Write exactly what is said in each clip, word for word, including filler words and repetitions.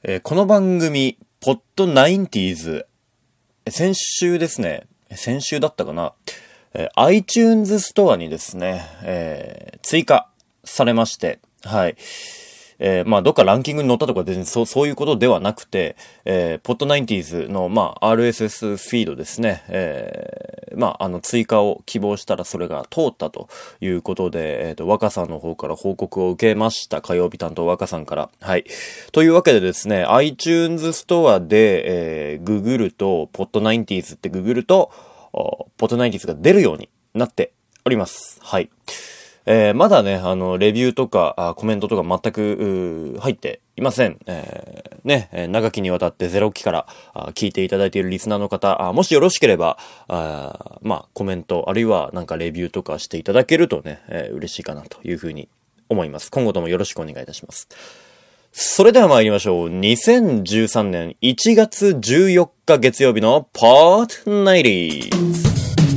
えーこの番組、ポッドナインティーズ、先週ですね、先週だったかな、えー iTunes ストアにですね、えー追加されまして、はい。えーまあ、どっかランキングに載ったとか全然そう、そういうことではなくて、えー、ポッドナインティーズの、まあ、アールエスエス フィードですね、えーまあ、あの、追加を希望したらそれが通ったということで、えっと、若さんの方から報告を受けました。火曜日担当若さんから。はい。というわけでですね、iTunes ストアで、えー、ググると、ポッドナインティーズってググると、ポッドナインティーズが出るようになっております。はい。えー、まだね、あの、レビューとか、あコメントとか全く、入っていません。えー、ね、えー長きにわたってゼロ期からあ聞いていただいているリスナーの方、あもしよろしければ、あまあ、コメント、あるいはなんかレビューとかしていただけるとね、えー嬉しいかなというふうに思います。今後ともよろしくお願いいたします。それでは参りましょう。にせんじゅうさんねんいちがつじゅうよっか月曜日のポッドナインティーズ。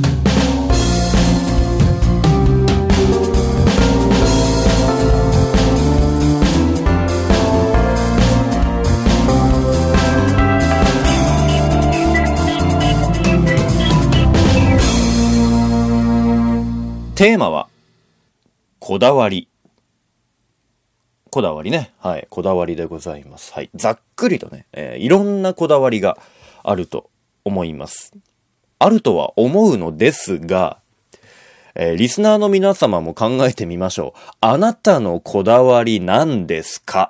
テーマは、こだわり。こだわりね。はい。こだわりでございます。はい。ざっくりとね、えーいろんなこだわりがあると思います。あるとは思うのですが、えーリスナーの皆様も考えてみましょう。あなたのこだわり何ですか？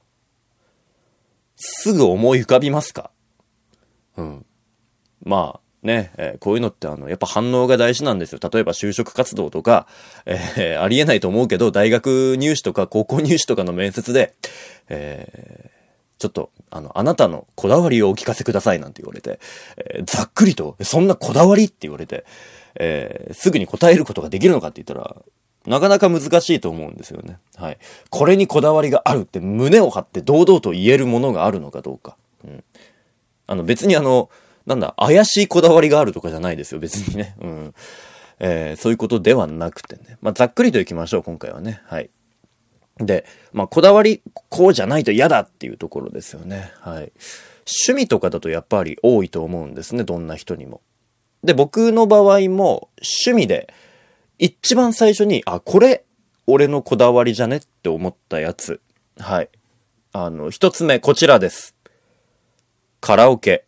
すぐ思い浮かびますか？うん。まあね、えーこういうのってあの、やっぱ反応が大事なんですよ。例えば就職活動とか、えーありえないと思うけど、大学入試とか高校入試とかの面接で、えーちょっと、あの、あなたのこだわりをお聞かせくださいなんて言われて、えーざっくりと、そんなこだわりって言われて、えーすぐに答えることができるのかって言ったら、なかなか難しいと思うんですよね。はい。これにこだわりがあるって胸を張って堂々と言えるものがあるのかどうか。うん。あの別にあの、なんだ、怪しいこだわりがあるとかじゃないですよ、別にね。うん。えーそういうことではなくてね。まあ、ざっくりといきましょう、今回はね。はい。で、まあ、こだわり、こうじゃないと嫌だっていうところですよね。はい。趣味とかだとやっぱり多いと思うんですね、どんな人にも。で、僕の場合も趣味で一番最初に、あ、これ、俺のこだわりじゃねって思ったやつ。はい。あの、一つ目、こちらです。カラオケ。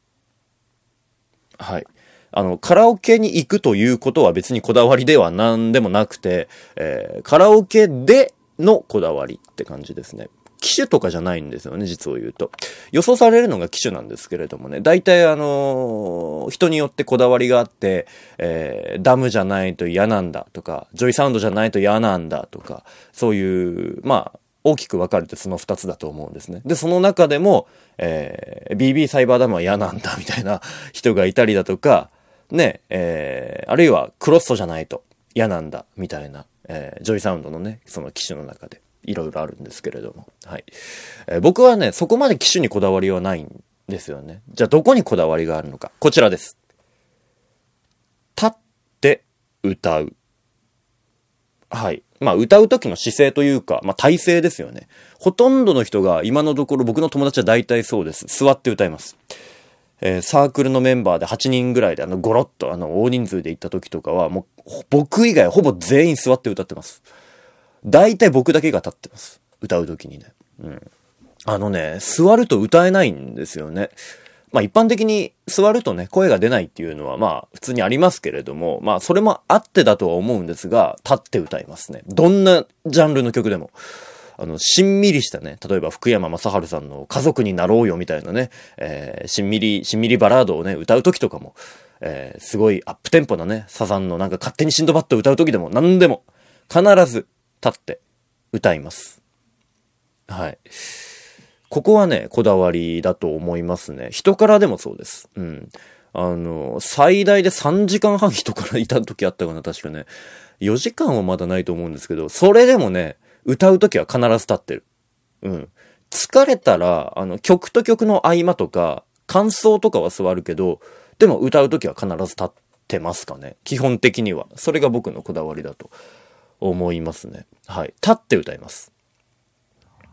はい。あの、カラオケに行くということは別にこだわりでは何でもなくて、えー、カラオケでのこだわりって感じですね。機種とかじゃないんですよね、実を言うと。予想されるのが機種なんですけれどもね、大体あのー人によってこだわりがあって、えー、ダムじゃないと嫌なんだとか、ジョイサウンドじゃないと嫌なんだとか、そういう、まあ、大きく分かれてその二つだと思うんですね。で、その中でも、えー、ビービー サイバーダムは嫌なんだみたいな人がいたりだとか、ね、えー、あるいはクロッソじゃないと嫌なんだみたいな、えー、ジョイサウンドのね、その機種の中でいろいろあるんですけれども、はい。えー僕はね、そこまで機種にこだわりはないんですよね。じゃあどこにこだわりがあるのか。こちらです。立って歌う。はい。まあ歌う時の姿勢というか、まあ体勢ですよね。ほとんどの人が今のところ僕の友達は大体そうです。座って歌います。えーサークルのメンバーではちにんぐらいであのゴロッとあの大人数で行った時とかはもう僕以外ほぼ全員座って歌ってます。大体僕だけが立ってます。歌う時にね。うん。あのね、座ると歌えないんですよね。まあ一般的に座るとね、声が出ないっていうのはまあ普通にありますけれども、まあそれもあってだとは思うんですが、立って歌いますね。どんなジャンルの曲でも。あの、しんみりしたね、例えば福山雅治さんの家族になろうよみたいなね、えー、しんみり、しんみりバラードをね、歌う時とかも、えー、すごいアップテンポなね、サザンのなんか勝手にシンドバッド歌う時でも何でも、必ず立って歌います。はい。ここはね、こだわりだと思いますね。人からでもそうです。うん。あの、最大でさんじかんはん人からいた時あったかな、確かね。よじかんはまだないと思うんですけど、それでもね、歌う時は必ず立ってる。うん。疲れたら、あの、曲と曲の合間とか、感想とかは座るけど、でも歌う時は必ず立ってますかね。基本的には。それが僕のこだわりだと思いますね。はい。立って歌います。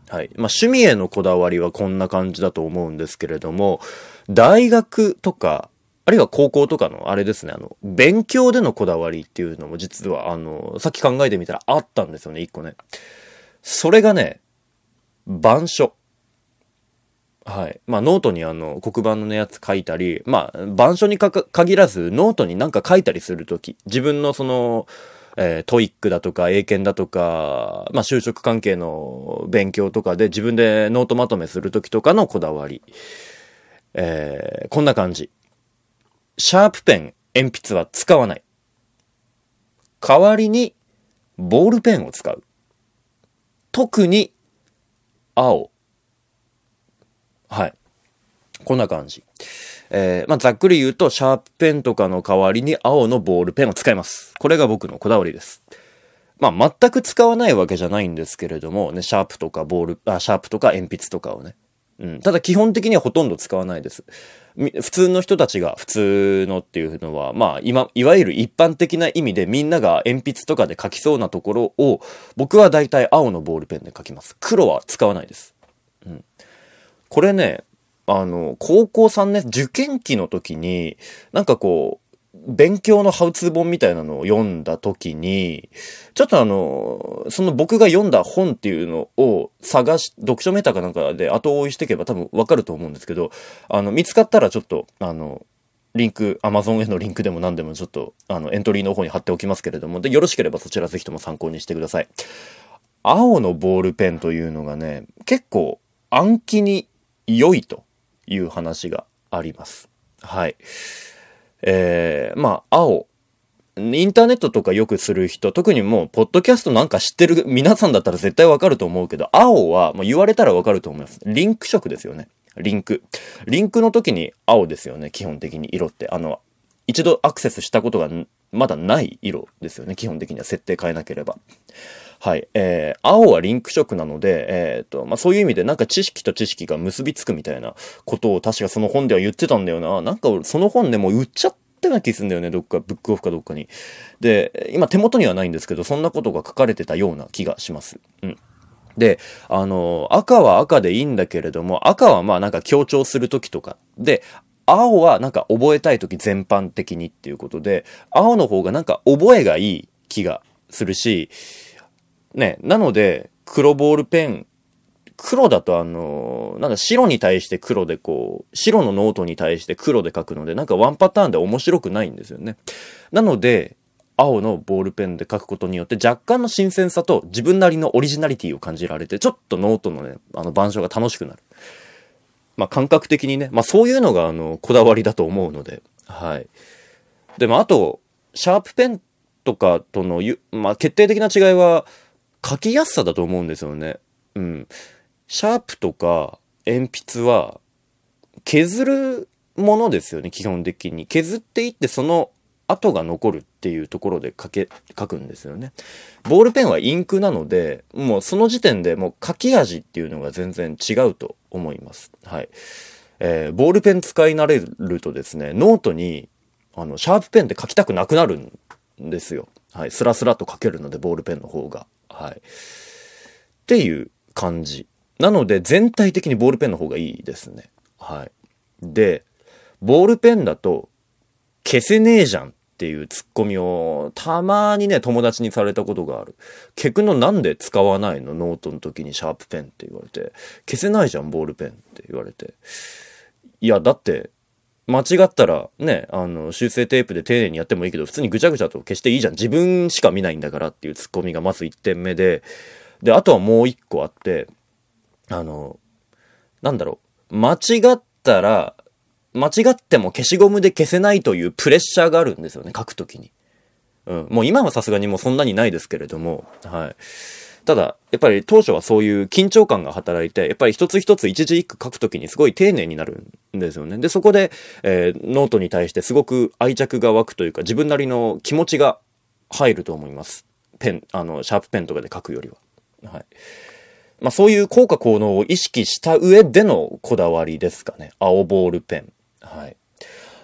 はい。まあ、趣味へのこだわりはこんな感じだと思うんですけれども、大学とか、あるいは高校とかのあれですね、あの、勉強でのこだわりっていうのも実は、あの、さっき考えてみたらあったんですよね、一個ね。それがね、板書。はい。まあ、ノートにあの、黒板のやつ書いたり、まあ、板書にかか限らず、ノートになんか書いたりするとき、自分のその、えー、トイックだとか、英検だとか、まあ、就職関係の勉強とかで自分でノートまとめするときとかのこだわり。えー、こんな感じ。シャープペン、鉛筆は使わない。代わりに、ボールペンを使う。特に、青。はい。こんな感じ。えー、まあ、ざっくり言うと、シャープペンとかの代わりに青のボールペンを使います。これが僕のこだわりです。まあ、全く使わないわけじゃないんですけれども、ね、シャープとかボール、あ、シャープとか鉛筆とかをね。うん。ただ基本的にはほとんど使わないです。普通の人たちが普通のっていうのは、まあ、今、いわゆる一般的な意味でみんなが鉛筆とかで書きそうなところを、僕は大体青のボールペンで書きます。黒は使わないです。うん。これね、あの、高校さんねん、受験期の時に、なんかこう、勉強のハウツー本みたいなのを読んだ時に、ちょっとあの、その僕が読んだ本っていうのを探し、読書メーターかなんかで後追いしていけば多分わかると思うんですけど、あの、見つかったらちょっと、あの、リンク、Amazon へのリンクでも何でもちょっと、あの、エントリーの方に貼っておきますけれども、で、よろしければそちらぜひとも参考にしてください。青のボールペンというのがね、結構暗記に良いという話があります。はい。えー、まあ、青。インターネットとかよくする人、特にもう、ポッドキャストなんか知ってる皆さんだったら絶対わかると思うけど、青は、まあ、言われたらわかると思います。リンク色ですよね。リンク。リンクの時に青ですよね。基本的に色って。あの、一度アクセスしたことがまだない色ですよね。基本的には設定変えなければ。はい。えー、青はリンク色なので、えっと、まあ、そういう意味でなんか知識と知識が結びつくみたいなことを確かその本では言ってたんだよな。なんかその本でもう売っちゃったような気するんだよね。どっか、ブックオフかどっかに。で、今手元にはないんですけど、そんなことが書かれてたような気がします。うん。で、あの、赤は赤でいいんだけれども、赤はまあなんか強調するときとか。で、青はなんか覚えたいとき全般的にっていうことで、青の方がなんか覚えがいい気がするし、ね、なので、黒ボールペン、黒だとあの、なんか白に対して黒でこう、白のノートに対して黒で書くので、なんかワンパターンで面白くないんですよね。なので、青のボールペンで書くことによって若干の新鮮さと自分なりのオリジナリティを感じられて、ちょっとノートのね、あの板書が楽しくなる。まあ感覚的にね、まあそういうのがあの、こだわりだと思うので、はい。でもあと、シャープペンとかとのゆ、まあ決定的な違いは、書きやすさだと思うんですよね。うん。シャープとか鉛筆は削るものですよね、基本的に。削っていってその跡が残るっていうところで書け、書くんですよね。ボールペンはインクなので、もうその時点でもう書き味っていうのが全然違うと思います。はい。えー、ボールペン使い慣れるとですね、ノートに、あの、シャープペンで書きたくなくなるんですよ。はい。スラスラと書けるので、ボールペンの方が。はい。っていう感じ。なので、全体的にボールペンの方がいいですね。はい。で、ボールペンだと、消せねえじゃんっていうツッコミを、たまにね、友達にされたことがある。消くのなんで使わないの？ノートの時にシャープペンって言われて。消せないじゃん、ボールペンって言われて。いや、だって、間違ったらね、あの、修正テープで丁寧にやってもいいけど、普通にぐちゃぐちゃと消していいじゃん。自分しか見ないんだからっていうツッコミがまずいってんめで、で、あとはもう一個あって、あの、なんだろう、間違ったら、間違っても消しゴムで消せないというプレッシャーがあるんですよね、書くときに。うん。もう今はさすがにもうそんなにないですけれども、はい。ただ、やっぱり当初はそういう緊張感が働いて、やっぱり一つ一つ一字一句書くときにすごい丁寧になるんですよね。で、そこで、えー、ノートに対してすごく愛着が湧くというか、自分なりの気持ちが入ると思います。ペン、あの、シャープペンとかで書くよりは。はい。まあそういう効果効能を意識した上でのこだわりですかね。青ボールペン。はい。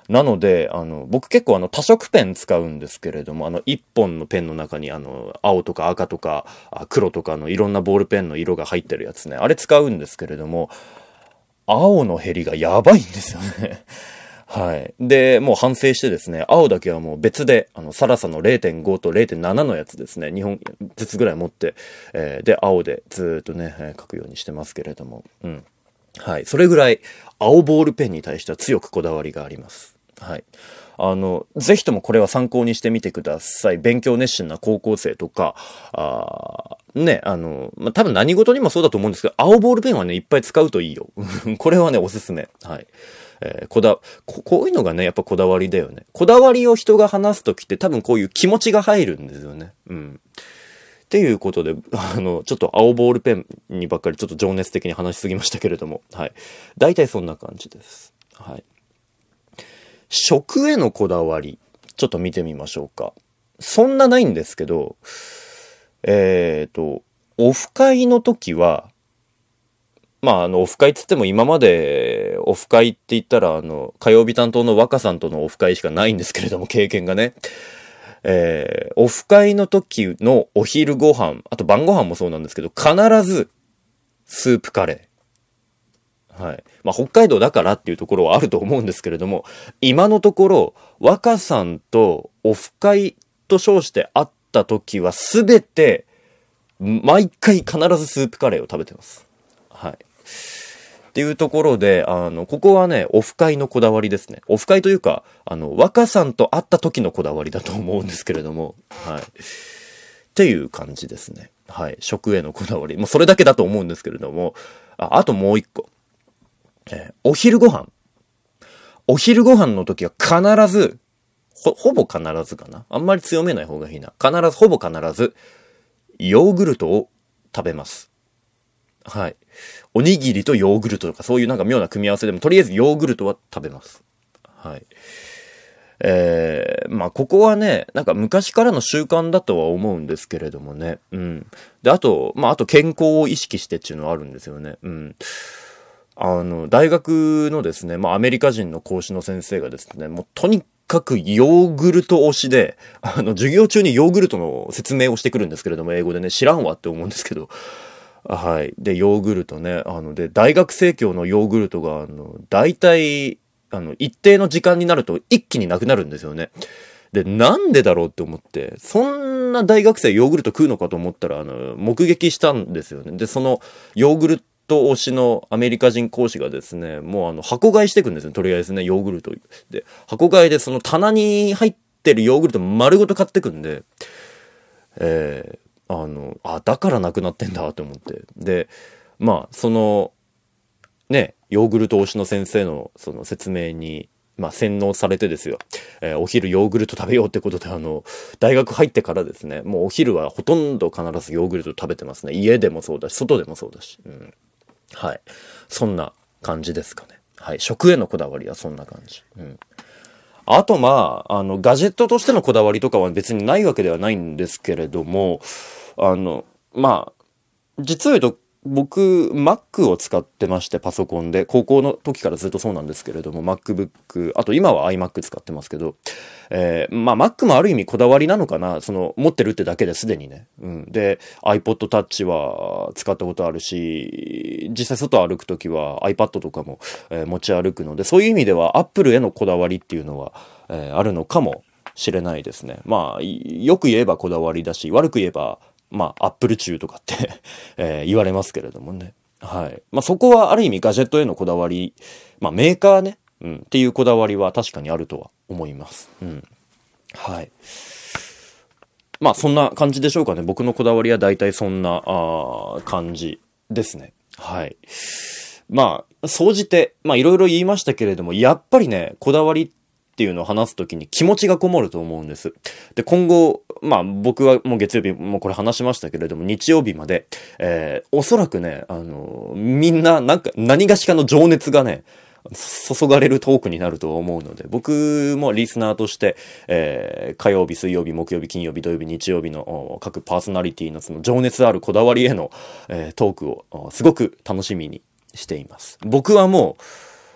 なので、あの、僕結構あの多色ペン使うんですけれども、あの一本のペンの中にあの、青とか赤とか黒とかのいろんなボールペンの色が入ってるやつね。あれ使うんですけれども、青の減りがやばいんですよね。はい。で、もう反省してですね、青だけはもう別で、あの、サラサの れいてんご と れいてんなな のやつですね、にほんずつぐらい持って、えー、で、青でずーっとね、えー、書くようにしてますけれども、うん。はい。それぐらい、青ボールペンに対しては強くこだわりがあります。はい。あの、ぜひともこれは参考にしてみてください。勉強熱心な高校生とか、あね、あの、まあ、多分何事にもそうだと思うんですけど、青ボールペンはね、いっぱい使うといいよ。これはね、おすすめ。はい。えー、こだこ、こういうのがね、やっぱこだわりだよね。こだわりを人が話すときって多分こういう気持ちが入るんですよね。うん。っていうことで、あの、ちょっと青ボールペンにばっかりちょっと情熱的に話しすぎましたけれども、はい。大体そんな感じです。はい。食へのこだわり、ちょっと見てみましょうか。そんなないんですけど、えっと、オフ会の時は、まあ、あの、オフ会っつっても今まで、オフ会って言ったら、あの、火曜日担当の若さんとのオフ会しかないんですけれども、経験がね。えー、オフ会の時のお昼ご飯、あと晩ご飯もそうなんですけど、必ず、スープカレー。はい。まあ、北海道だからっていうところはあると思うんですけれども、今のところ、若さんとオフ会と称して会った時は、すべて、毎回必ずスープカレーを食べてます。はい。っていうところで、あの、ここはね、オフ会のこだわりですね。オフ会というか、あの、若さんと会った時のこだわりだと思うんですけれども、はい。っていう感じですね。はい。食へのこだわり。もうそれだけだと思うんですけれども、あ、あともう一個。えー、お昼ご飯。お昼ご飯の時は必ず、ほ、ほぼ必ずかな。あんまり強めない方がいいな。必ず、ほぼ必ず、ヨーグルトを食べます。はい。おにぎりとヨーグルトとかそういうなんか妙な組み合わせでもとりあえずヨーグルトは食べます。はい。えー、まあここはね、なんか昔からの習慣だとは思うんですけれどもね。うん。で、あと、まああと健康を意識してっていうのはあるんですよね。うん。あの、大学のですね、まあアメリカ人の講師の先生がですね、もうとにかくヨーグルト推しで、あの、授業中にヨーグルトの説明をしてくるんですけれども、英語でね、知らんわって思うんですけど、はい。で、ヨーグルトね。あの、で、大学生協のヨーグルトが、あの、大体、あの、一定の時間になると一気になくなるんですよね。で、なんでだろうって思って、そんな大学生ヨーグルト食うのかと思ったら、あの、目撃したんですよね。で、その、ヨーグルト推しのアメリカ人講師がですね、もうあの、箱買いしていくんですよ。とりあえずね、ヨーグルト。で、箱買いでその棚に入ってるヨーグルト丸ごと買ってくんで、えー、あの、あ、だからなくなってんだと思って。で、まあ、その、ね、ヨーグルト推しの先生のその説明に、まあ、洗脳されてですよ。えー、お昼ヨーグルト食べようってことで、あの、大学入ってからですね、もうお昼はほとんど必ずヨーグルト食べてますね。家でもそうだし、外でもそうだし。うん。はい。そんな感じですかね。はい。食へのこだわりはそんな感じ。うん。あと、まあ、あの、ガジェットとしてのこだわりとかは別にないわけではないんですけれども、あの、まあ、実を言うと、僕、Mac を使ってまして、パソコンで。高校の時からずっとそうなんですけれども、MacBook、あと今は iMac 使ってますけど、えー、まあ Mac もある意味こだわりなのかな、その、持ってるってだけですでにね。うん。で、iPod Touch は使ったことあるし、実際外歩く時は iPad とかも、えー、持ち歩くので、そういう意味では Apple へのこだわりっていうのは、えー、あるのかもしれないですね。まあ、よく言えばこだわりだし、悪く言えば、まあ、アップル中とかって、えー、言われますけれどもね。はい。まあ、そこはある意味ガジェットへのこだわり、まあ、メーカーね、うん、っていうこだわりは確かにあるとは思います。うん。はい。まあ、そんな感じでしょうかね。僕のこだわりは大体そんな、あ感じですね。はい。まあ、総じて、まあ、いろいろ言いましたけれども、やっぱりね、こだわりっていうのを話すときに気持ちがこもると思うんです。で、今後、まあ僕はもう月曜日もこれ話しましたけれども、日曜日まで、えー、おそらくね、あのー、みんななんか何がしかの情熱がね、注がれるトークになると思うので、僕もリスナーとして、えー、火曜日、水曜日、木曜日、金曜日、土曜日、日曜日の各パーソナリティのその情熱あるこだわりへの、えー、トークをすごく楽しみにしています。僕はもう、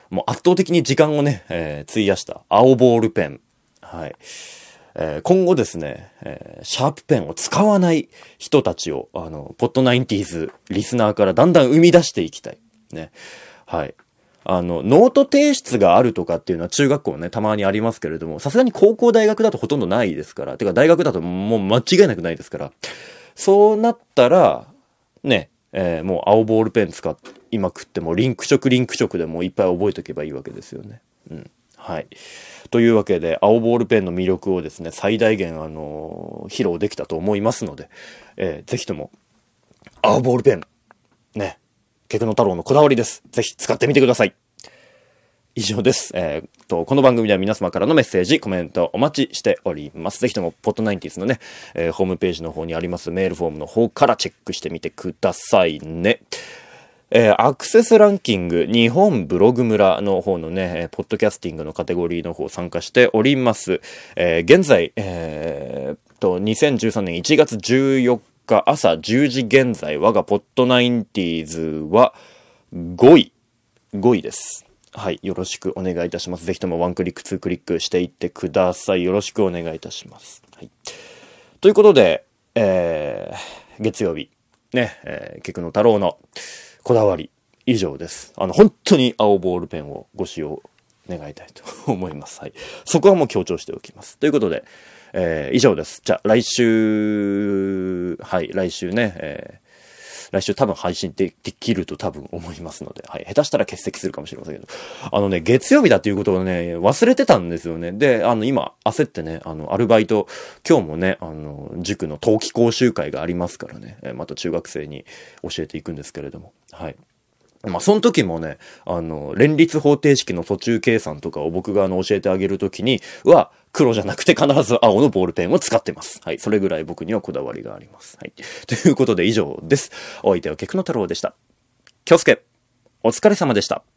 もう圧倒的に時間をね、えー、費やした青ボールペン。はい。えー、今後ですね、えー、シャープペンを使わない人たちを、あの、ポッドナインティーズリスナーからだんだん生み出していきたい。ね。はい。あの、ノート提出があるとかっていうのは中学校ね、たまにありますけれども、さすがに高校大学だとほとんどないですから、てか大学だともう間違いなくないですから、そうなったら、ね、えー、もう青ボールペン使いまくっても、リンク色リンク色でもいっぱい覚えておけばいいわけですよね。うん。はい。というわけで、青ボールペンの魅力をですね、最大限、あのー、披露できたと思いますので、えー、ぜひとも、青ボールペン、ね、ケクノ太郎のこだわりです。ぜひ使ってみてください。以上です。えー、と、この番組では皆様からのメッセージ、コメントお待ちしております。ぜひとも、ポッドナインティーズのね、えー、ホームページの方にありますメールフォームの方からチェックしてみてくださいね。えー、アクセスランキング日本ブログ村の方のね、ポッドキャスティングのカテゴリーの方参加しております。えー、現在、えー、と、にせんじゅうさんねんいちがつじゅうよっか朝じゅうじ現在、我がポッドナインティーズはごい。ごいです。はい。よろしくお願いいたします。ぜひともワンクリック、ツークリックしていってください。よろしくお願いいたします。はい。ということで、えー、月曜日、ね、えー、ケクノ太郎のこだわり以上です。あの、本当に青ボールペンをご使用願いたいと思います。はい。そこはもう強調しておきます。ということで、えー、以上です。じゃあ、来週、はい、来週ね、えー、来週多分配信できると多分思いますので、はい。下手したら欠席するかもしれませんけど。あのね、月曜日だっていうことをね、忘れてたんですよね。で、あの、今、焦ってね、あの、アルバイト、今日もね、あの、塾の冬季講習会がありますからね、また中学生に教えていくんですけれども、はい。まあ、その時もね、あの、連立方程式の途中計算とかを僕があの、教えてあげる時には、黒じゃなくて必ず青のボールペンを使ってます。はい。それぐらい僕にはこだわりがあります。はい。ということで以上です。お相手はケクノ太郎でした。京介、お疲れ様でした。